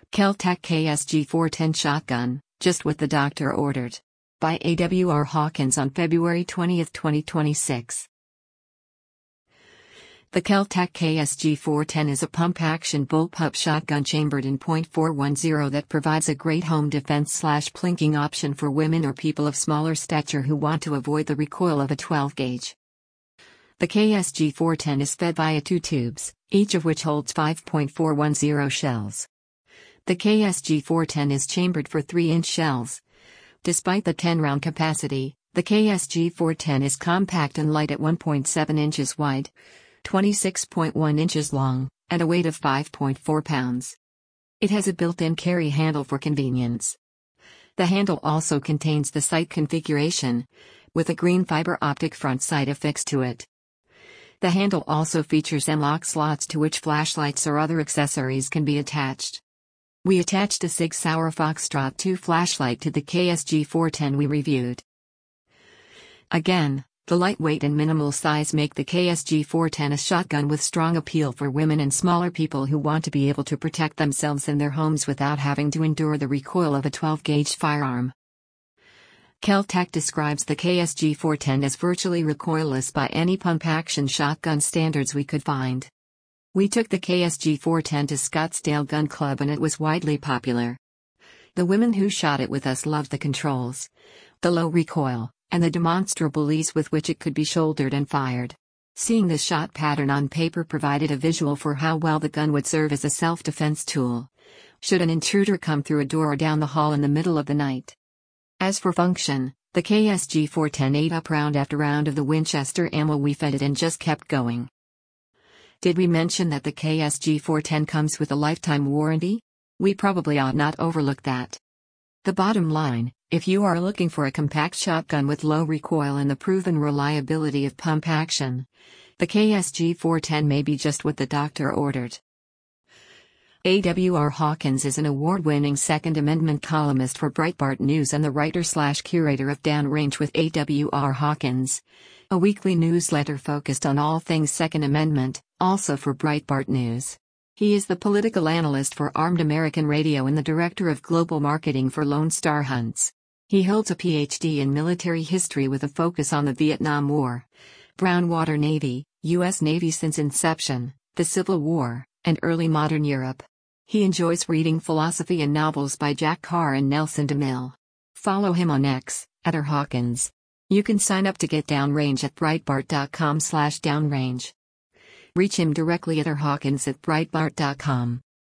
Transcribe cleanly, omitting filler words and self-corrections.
Kel-Tec KSG 410 Shotgun, just what the doctor ordered. By A.W.R. Hawkins on February 20, 2026. The Kel-Tec KSG 410 is a pump-action bullpup shotgun chambered in .410 that provides a great home defense/plinking option for women or people of smaller stature who want to avoid the recoil of a 12-gauge. The KSG 410 is fed via two tubes, each of which holds 5.410 shells. The KSG 410 is chambered for 3-inch shells. Despite the 10-round capacity, the KSG 410 is compact and light at 1.7 inches wide, 26.1 inches long, and a weight of 5.4 pounds. It has a built-in carry handle for convenience. The handle also contains the sight configuration, with a green fiber optic front sight affixed to it. The handle also features M-LOK slots to which flashlights or other accessories can be attached. We attached a Sig Sauer Foxtrot 2 flashlight to the KSG 410 we reviewed. Again, the lightweight and minimal size make the KSG 410 a shotgun with strong appeal for women and smaller people who want to be able to protect themselves in their homes without having to endure the recoil of a 12-gauge firearm. Kel-Tec describes the KSG 410 as virtually recoilless by any pump-action shotgun standards we could find. We took the KSG 410 to Scottsdale Gun Club and it was widely popular. The women who shot it with us loved the controls, the low recoil, and the demonstrable ease with which it could be shouldered and fired. Seeing the shot pattern on paper provided a visual for how well the gun would serve as a self-defense tool, should an intruder come through a door or down the hall in the middle of the night. As for function, the KSG 410 ate up round after round of the Winchester ammo we fed it and just kept going. Did we mention that the KSG 410 comes with a lifetime warranty? We probably ought not overlook that. The bottom line, if you are looking for a compact shotgun with low recoil and the proven reliability of pump action, the KSG 410 may be just what the doctor ordered. A.W.R. Hawkins is an award-winning Second Amendment columnist for Breitbart News and the writer/curator of Downrange with A.W.R. Hawkins, a weekly newsletter focused on all things Second Amendment, also for Breitbart News. He is the political analyst for Armed American Radio and the director of global marketing for Lone Star Hunts. He holds a Ph.D. in military history with a focus on the Vietnam War, Brown Water Navy, U.S. Navy since inception, the Civil War, and early modern Europe. He enjoys reading philosophy and novels by Jack Carr and Nelson DeMille. Follow him on X, @Hawkins. You can sign up to get Downrange at Breitbart.com/downrange. Reach him directly at Hawkins@Breitbart.com.